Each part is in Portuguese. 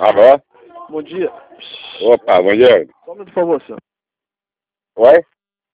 Alô? Bom dia. Opa, bom dia. Só um minuto, por favor, senhor. Oi?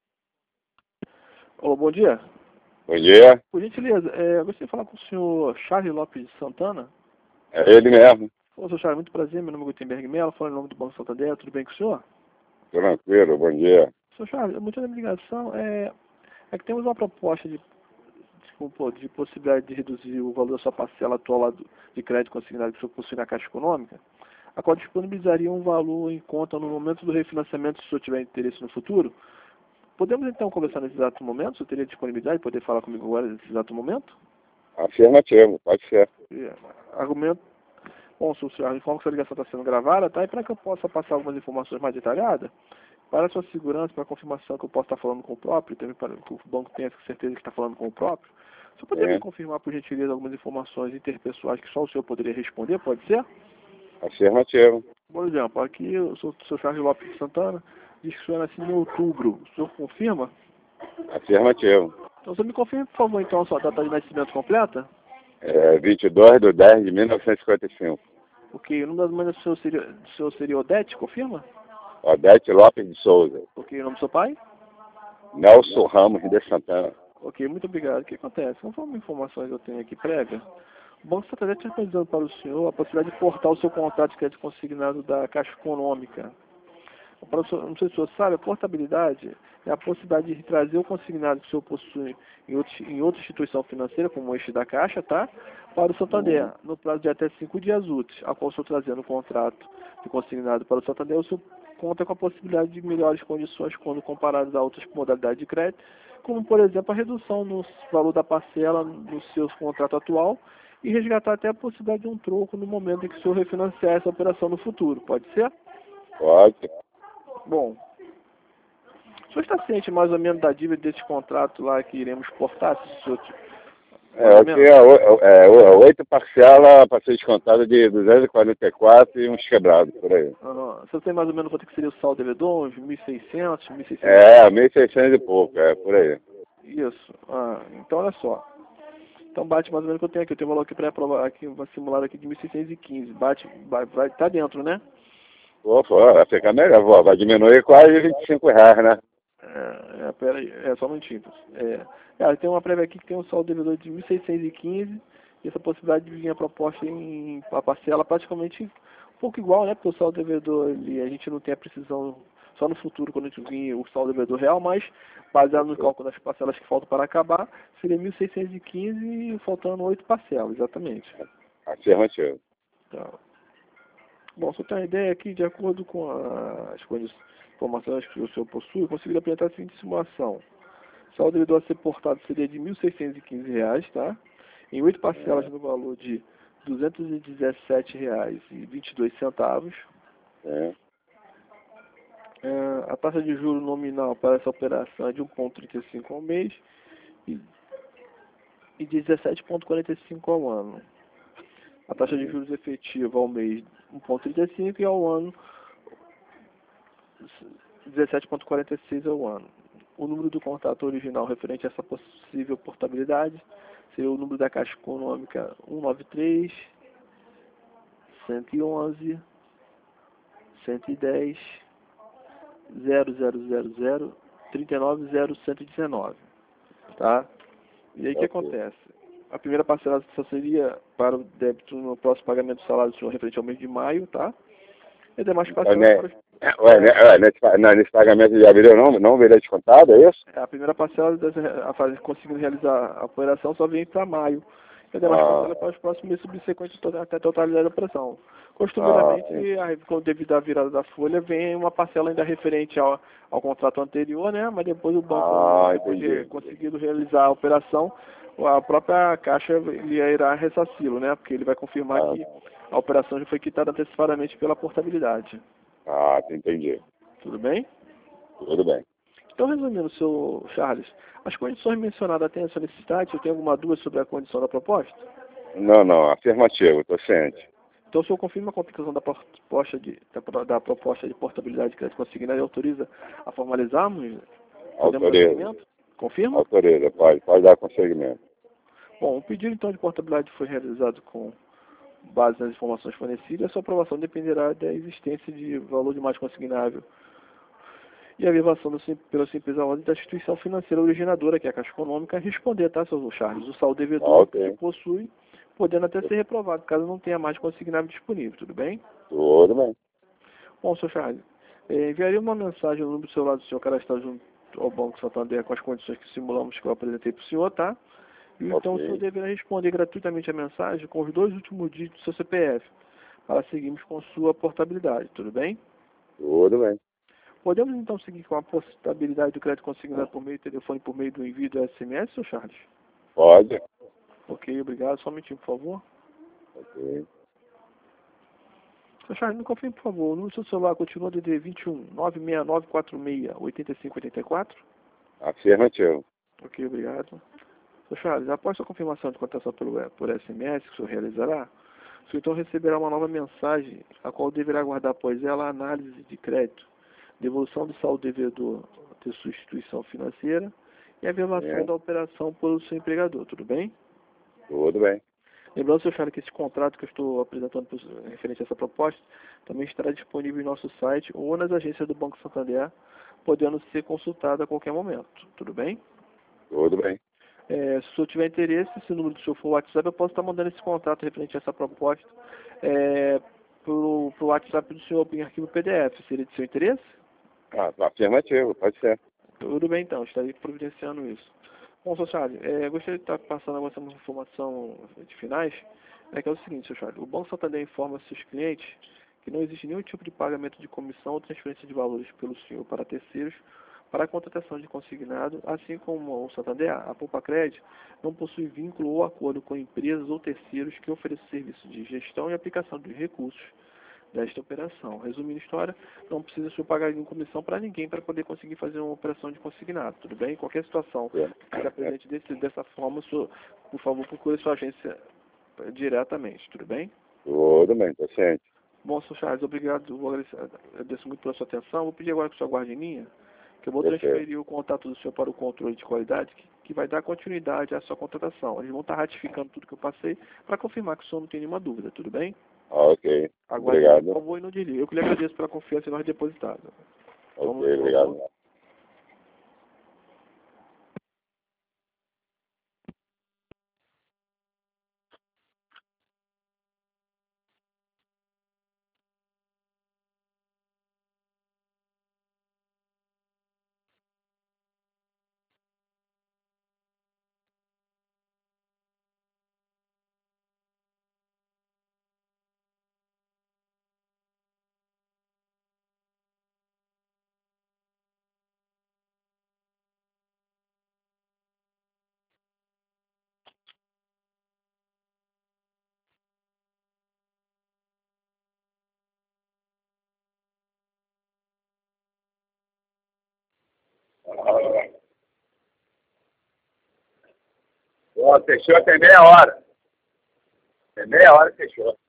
Ô, bom dia. Bom dia. Por gentileza, eu gostaria de falar com o senhor Charles Lopes de Santana. É ele mesmo. Ô, senhor Charles, muito prazer. Meu nome é Gutenberg Mello, falando em nome do Banco Santander. Tudo bem com o senhor? Tranquilo, bom dia. Senhor Charles, o motivo da minha ligação é que temos uma proposta de possibilidade de reduzir o valor da sua parcela atual lá de crédito consignado que o senhor possui na Caixa Econômica, a qual disponibilizaria um valor em conta no momento do refinanciamento, se o senhor tiver interesse no futuro. Podemos então conversar nesse exato momento? O senhor teria disponibilidade de poder falar comigo agora nesse exato momento? Afirmativo, pode ser. Argumento. Bom, senhor, informo que essa ligação está sendo gravada, tá? E para que eu possa passar algumas informações mais detalhadas, para a sua segurança, para a confirmação que eu posso estar falando com o próprio, também para que o banco tenha certeza que está falando com o próprio, o senhor poderia me confirmar, por gentileza, algumas informações interpessoais que só o senhor poderia responder, pode ser? Afirmativo. Por exemplo, aqui eu sou o senhor Charles Lopes de Santana, diz que o senhor nasceu em outubro. O senhor confirma? Afirmativo. Então, você me confirma, por favor, então, a sua data de nascimento completa? 22/10/1955. Ok, o nome das mães do senhor seria Odete, confirma? Odete Lopes de Souza. Ok, o nome do seu pai? Nelson Ramos de Santana. Ok, muito obrigado. O que acontece? Conforme informações eu tenho aqui prévias, o Banco Santander está apresentando para o senhor a possibilidade de portar o seu contrato de crédito consignado da Caixa Econômica. Para o senhor, não sei se o senhor sabe, a portabilidade é a possibilidade de trazer o consignado que o senhor possui em outra instituição financeira, como este da Caixa, tá? Para o Santander, no prazo de até 5 dias úteis, a qual o senhor trazendo o contrato de consignado para o Santander, o senhor conta com a possibilidade de melhores condições quando comparadas a outras modalidades de crédito, como, por exemplo, a redução no valor da parcela do seu contrato atual e resgatar até a possibilidade de um troco no momento em que o senhor refinanciar essa operação no futuro. Pode ser? Pode. Bom, o senhor está ciente mais ou menos da dívida desse contrato lá que iremos portar? Se o senhor, Aqui 8 parcelas para ser descontada de 244 e uns quebrados, por aí. o senhor tem mais ou menos quanto que seria o saldo devedor? Uns 1.600, 1.600? 1.600 e pouco, por aí. Isso. Então, olha só. Então, bate mais ou menos o que eu tenho aqui. Eu tenho um valor aqui pré-aprovado, aqui, uma simulada aqui de 1.615. Vai tá dentro, né? Opa, vai ficar melhor, vai diminuir quase R$ 25, né? Pera aí, só um minutinho. Tem uma prévia aqui que tem um saldo devedor de 1.615 e essa possibilidade de vir a proposta em a parcela praticamente um pouco igual, né? Porque o saldo devedor, a gente não tem a precisão só no futuro, quando a gente vir o saldo devedor real, mas baseado no cálculo das parcelas que faltam para acabar, seria 1.615 e faltando 8 parcelas, exatamente. Afirmativo. Tá. Bom, só tem uma ideia aqui, de acordo com as informações que o senhor possui, eu consegui apresentar a seguinte simulação. O saldo devedor a ser portado seria de R$ 1.615, tá? Em 8 parcelas no valor de R$ 217,22. A taxa de juros nominal para essa operação é de 1,35 ao mês e 17,45 ao ano. A taxa de juros efetiva ao mês 1,35 e ao ano 17,46 ao ano. O número do contrato original referente a essa possível portabilidade seria o número da Caixa Econômica 193 111 110 0000 390 tá? E aí o que acontece? A primeira parcela só seria para o débito no próximo pagamento do salário do senhor referente ao mês de maio, tá? E demais parcelas Nesse pagamento de abril não virá descontado, é isso? A primeira parcela conseguindo realizar a operação só vem para maio. E demais parcelas para os próximos meses subsequentes até a totalidade da operação. Costumeiramente, devido à virada da folha, vem uma parcela ainda referente ao contrato anterior, né? Mas depois o banco, depois de conseguido realizar a operação, a própria Caixa irá ressarci-lo, né? Porque ele vai confirmar que a operação já foi quitada antecipadamente pela portabilidade. Entendi. Tudo bem? Tudo bem. Então, resumindo, senhor Charles, as condições mencionadas têm essa necessidade? Eu tenho alguma dúvida sobre a condição da proposta? Não, afirmativo, estou ciente. Então, o senhor confirma a complicação da proposta de portabilidade de crédito consignado e autoriza a formalizarmos? Autoriza. Confirma? Autoriza, pode dar prosseguimento. Bom, o pedido então de portabilidade foi realizado com base nas informações fornecidas, a sua aprovação dependerá da existência de valor de mais consignável e a elevação pela simples ordem da instituição financeira originadora, que é a Caixa Econômica, responder, tá, seu Charles? O saldo devedor que possui, podendo até ser reprovado, caso não tenha mais consignável disponível, tudo bem? Tudo bem. Bom, seu Charles, enviaria uma mensagem no número do celular do senhor cadastrado junto ao Banco Santander com as condições que simulamos que eu apresentei para o senhor, tá? E então o senhor deverá responder gratuitamente a mensagem com os 2 últimos dígitos do seu CPF, para seguirmos com sua portabilidade, tudo bem? Tudo bem. Podemos então seguir com a portabilidade do crédito consignado por meio de telefone por meio do envio do SMS, seu Charles? Pode. Ok, obrigado. Só um minutinho, por favor. Ok. Seu Charles, me confirme, por favor. O número do seu celular continua DD 21 96946 8584? Afirmativo. Ok, obrigado. Seu Charles, após sua confirmação de cotação por SMS que o senhor realizará, o senhor então receberá uma nova mensagem, a qual deverá aguardar após ela a análise de crédito, devolução do saldo devedor de sua instituição financeira e a vedação da operação pelo seu empregador, tudo bem? Tudo bem. Lembrando, seu Charles, que esse contrato que eu estou apresentando referente a essa proposta também estará disponível em nosso site ou nas agências do Banco Santander, podendo ser consultado a qualquer momento, tudo bem? Tudo bem. Se o senhor tiver interesse, se o número do senhor for o WhatsApp, eu posso estar mandando esse contrato referente a essa proposta para o WhatsApp do senhor em arquivo PDF. Seria de seu interesse? Afirmativo, pode ser. Tudo bem, então. Estarei providenciando isso. Bom, seu Charles, gostaria de estar passando agora uma informação de finais, que é o seguinte, seu Charles. O Banco Santander informa seus clientes que não existe nenhum tipo de pagamento de comissão ou transferência de valores pelo senhor para terceiros para a contratação de consignado, assim como o Santander, a Poupa-Cred não possui vínculo ou acordo com empresas ou terceiros que ofereçam serviço de gestão e aplicação de recursos desta operação. Resumindo a história, não precisa o senhor pagar nenhuma comissão para ninguém para poder conseguir fazer uma operação de consignado, tudo bem? Qualquer situação que se apresente dessa forma, o senhor, por favor, procure sua agência diretamente, tudo bem? Tudo bem, tá ciente. Bom, senhor Charles, obrigado, agradeço muito pela sua atenção. Vou pedir agora que o senhor aguarde em linha, que eu vou transferir o contato do senhor para o controle de qualidade, que vai dar continuidade à sua contratação. Eles vão estar ratificando tudo que eu passei para confirmar que o senhor não tem nenhuma dúvida, tudo bem? Ok. Aguarde, Obrigado. por favor, e não desligue. Eu que lhe agradeço pela confiança em nós depositada. Ok, obrigado. Fechou tem meia hora. Tem meia hora que fechou.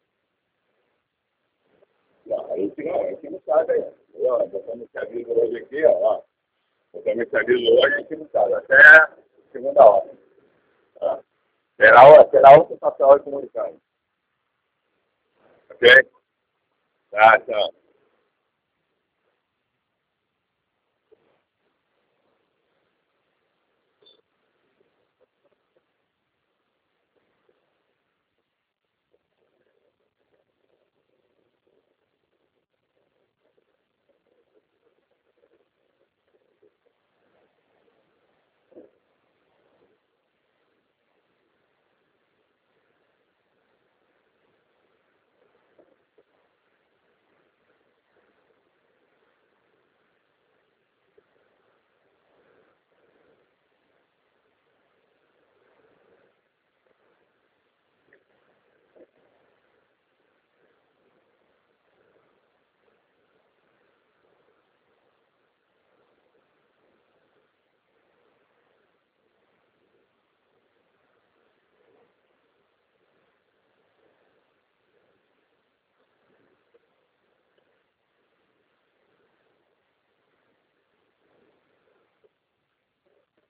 Aí não sabe aí. Botamos esse aviso hoje aqui, ó. Botamos esse aviso hoje, a gente não sabe. Até segunda hora. Tá? Será outro papel comunicado. Ok? Tá, tchau.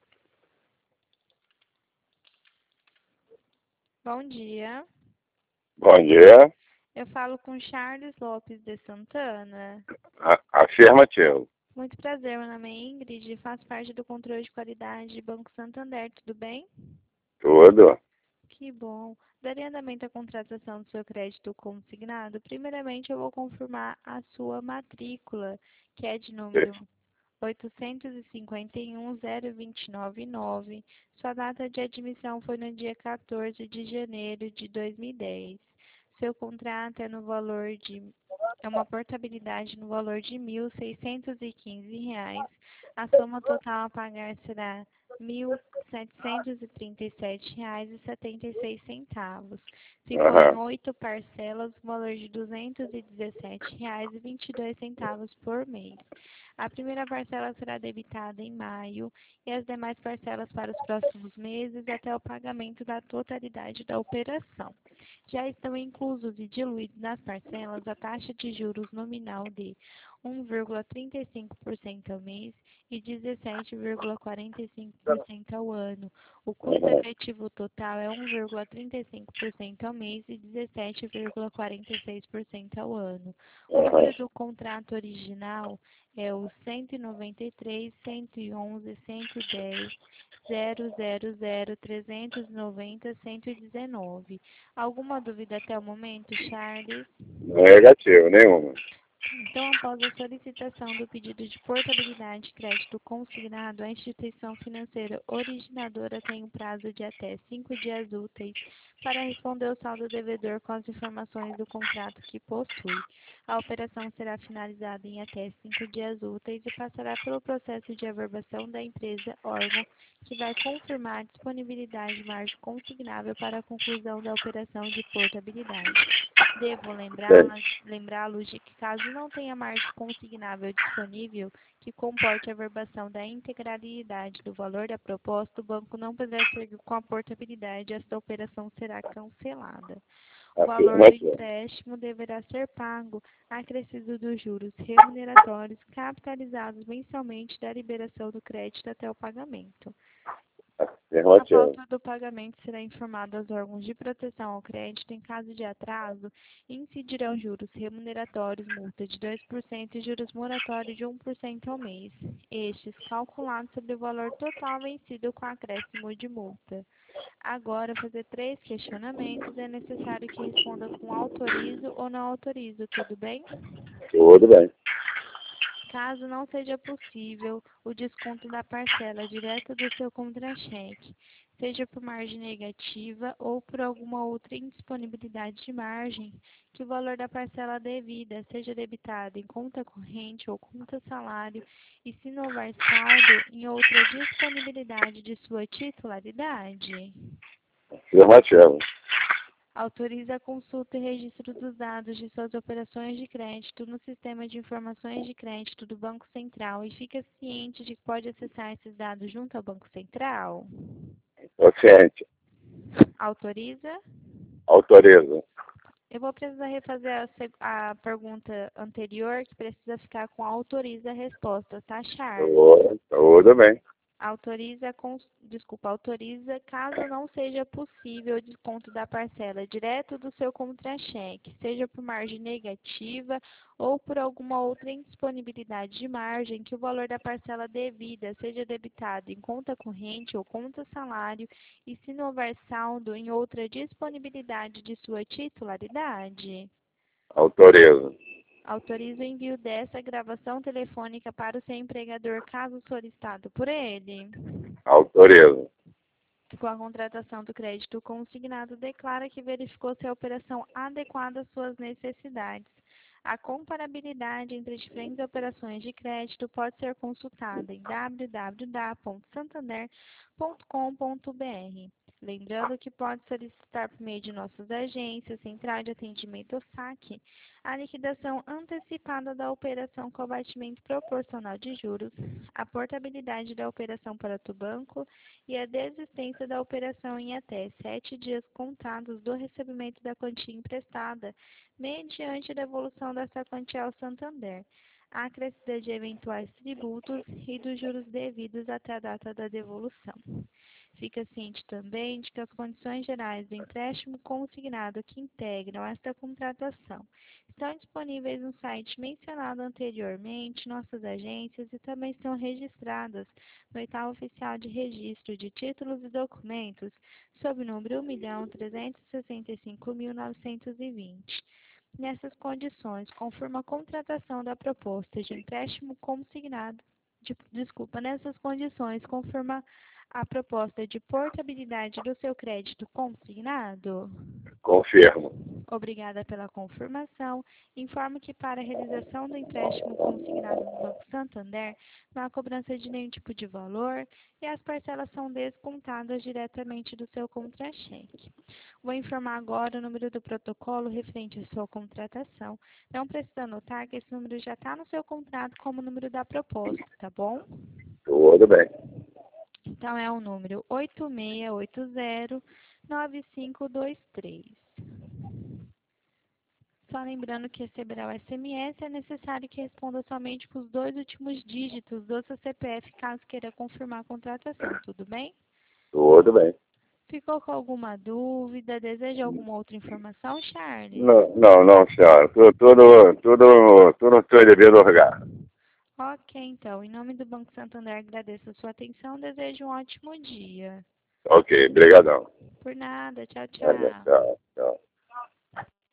Bom dia. Bom dia. Eu falo com Charles Lopes de Santana. Afirmativo. Muito prazer, meu nome é Ingrid e faço parte do controle de qualidade de Banco Santander, tudo bem? Tudo. Que bom. Daria andamento à contratação do seu crédito consignado? Primeiramente, eu vou confirmar a sua matrícula, que é de número 851.029.9. Sua data de admissão foi no dia 14 de janeiro de 2010. Seu contrato é uma portabilidade no valor de R$ 1.615. A soma total a pagar será R$ 1.737,76. Ficou em 8 parcelas, o valor de R$ 217,22 por mês. A primeira parcela será debitada em maio e as demais parcelas para os próximos meses até o pagamento da totalidade da operação. Já estão inclusos e diluídos nas parcelas a taxa de juros nominal de 1,35% ao mês e 17,45% ao ano. O custo efetivo total é 1,35% ao mês e 17,46% ao ano. O número do contrato original é o 193, 111, 110, 000 390 119. Alguma dúvida até o momento, Charles? Negativo, nenhuma. Então, após a solicitação do pedido de portabilidade de crédito consignado, a instituição financeira originadora tem um prazo de até 5 dias úteis para responder ao saldo devedor com as informações do contrato que possui. A operação será finalizada em até 5 dias úteis e passará pelo processo de averbação da empresa órgão, que vai confirmar a disponibilidade de margem consignável para a conclusão da operação de portabilidade. Devo lembrá-los de que, caso não tenha margem consignável disponível que comporte a averbação da integralidade do valor da proposta, o banco não poderá seguir com a portabilidade e esta operação será cancelada. O valor do empréstimo deverá ser pago acrescido dos juros remuneratórios capitalizados mensalmente da liberação do crédito até o pagamento. A falta do pagamento será informada aos órgãos de proteção ao crédito. Em caso de atraso, incidirão juros remuneratórios, multa de 2% e juros moratórios de 1% ao mês. Estes calculados sobre o valor total vencido com acréscimo de multa. Agora, fazer 3 questionamentos. É necessário que responda com autorizo ou não autorizo, tudo bem? Tudo bem. Caso não seja possível o desconto da parcela direto do seu contra-cheque, seja por margem negativa ou por alguma outra indisponibilidade de margem, que o valor da parcela devida seja debitado em conta corrente ou conta salário e, se não houver saldo, em outra disponibilidade de sua titularidade. Afirmativo. Autoriza a consulta e registro dos dados de suas operações de crédito no Sistema de Informações de Crédito do Banco Central e fica ciente de que pode acessar esses dados junto ao Banco Central? Tô ciente. Autoriza? Autorizo. Eu vou precisar refazer a pergunta anterior, que precisa ficar com autoriza a resposta, tá, Charles? Tudo bem. Autoriza caso não seja possível o desconto da parcela direto do seu contra-cheque, seja por margem negativa ou por alguma outra indisponibilidade de margem, que o valor da parcela devida seja debitado em conta corrente ou conta salário e, se não houver saldo, em outra disponibilidade de sua titularidade. Autorizo. Autoriza o envio dessa gravação telefônica para o seu empregador, caso solicitado por ele. Autorizo. Com a contratação do crédito consignado, declara que verificou se a operação adequada às suas necessidades. A comparabilidade entre diferentes operações de crédito pode ser consultada em www.santander.com.br. Lembrando que pode solicitar por meio de nossas agências, Central de Atendimento ou SAC, a liquidação antecipada da operação com abatimento proporcional de juros, a portabilidade da operação para o banco e a desistência da operação em até 7 dias contados do recebimento da quantia emprestada, mediante a devolução dessa quantia ao Santander, a acrescida de eventuais tributos e dos juros devidos até a data da devolução. Fica ciente também de que as condições gerais do empréstimo consignado que integram esta contratação estão disponíveis no site mencionado anteriormente, nossas agências, e também estão registradas no Edital Oficial de Registro de Títulos e Documentos, sob o número 1.365.920. Nessas condições, conforme a contratação da proposta de empréstimo consignado, nessas condições, conforme a proposta de portabilidade do seu crédito consignado? Confirmo. Obrigada pela confirmação. Informo que para a realização do empréstimo consignado no Banco Santander, não há cobrança de nenhum tipo de valor e as parcelas são descontadas diretamente do seu contra-cheque. Vou informar agora o número do protocolo referente à sua contratação. Não precisa anotar que esse número já está no seu contrato como número da proposta, tá bom? Tudo bem. Então, é o número 8680-9523. Só lembrando que receberá o SMS, é necessário que responda somente com os 2 últimos dígitos do seu CPF, caso queira confirmar a contratação, tudo bem? Tudo bem. Ficou com alguma dúvida? Deseja alguma outra informação, Charles? Não, senhora. Tudo foi devido ao lugar. Ok, então. Em nome do Banco Santander, agradeço a sua atenção. Desejo um ótimo dia. Ok, brigadão. Por nada. Tchau, Olha, tchau. tchau.